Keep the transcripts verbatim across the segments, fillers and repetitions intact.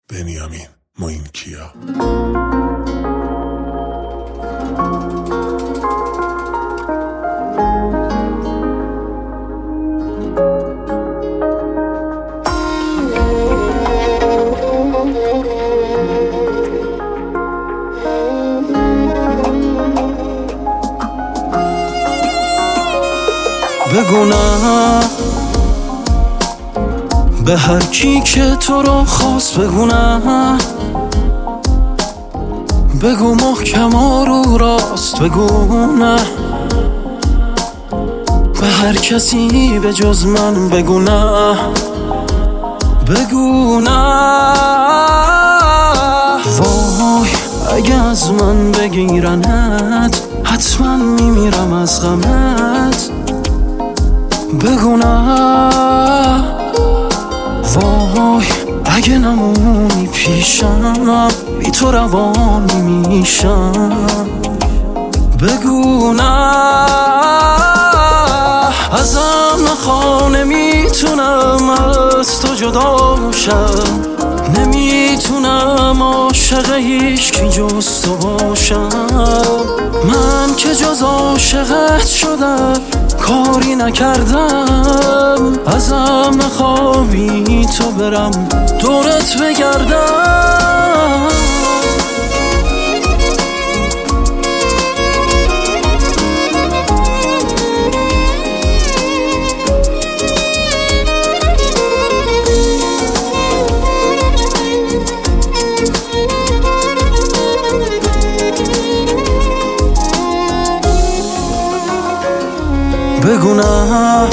بنیامین موینکیا. بگو نه به هر کی که تو رو خواست، بگو نه، بگو محکم و رو راست، بگو نه به هر کسی به جز من، بگو نه، بگو نه. وای اگه از من بگیرنت حتما میمیرم از غمت، بگو نه. وای اگه نمونی پیشم بی تو روان میشم، بگو نه. ازم نخوا نمیتونم از تو جدا شم، نمیتونم عاشق هیچکی جز تو باشم. من که جز عاشقت شدم کاری نکردم، ازم نخوا بی تو برم دورت بگردم. بگو نه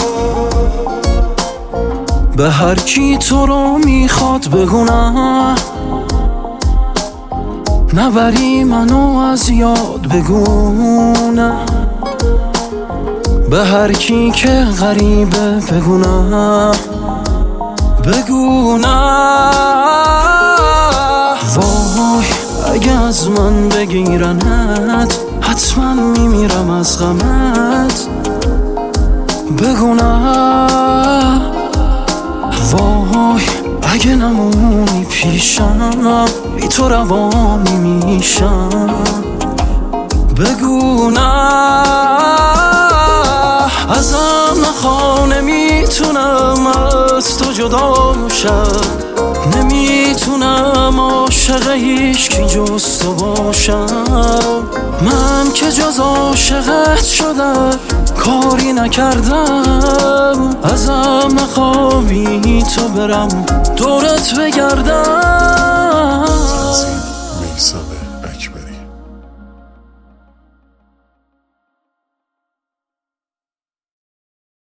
به هر کی تو رو میخواد، بگو نه نبری منو از یاد، بگو نه به هر کی که غریبه، بگو نه، بگو نه. وای اگه از من بگیرنت حتما میمیرم از غمت، بگو نه. وای اگه نمونی پیشم بی تو روان میشم، بگو نه. ازم نخوا نمیتونم از تو جدا شم، نمیتونم عاشق هیچکی جز تو باشم. من که جز عاشقت شدم کاری نکردم، ازم نخوا بی تو برم دورت بگردم.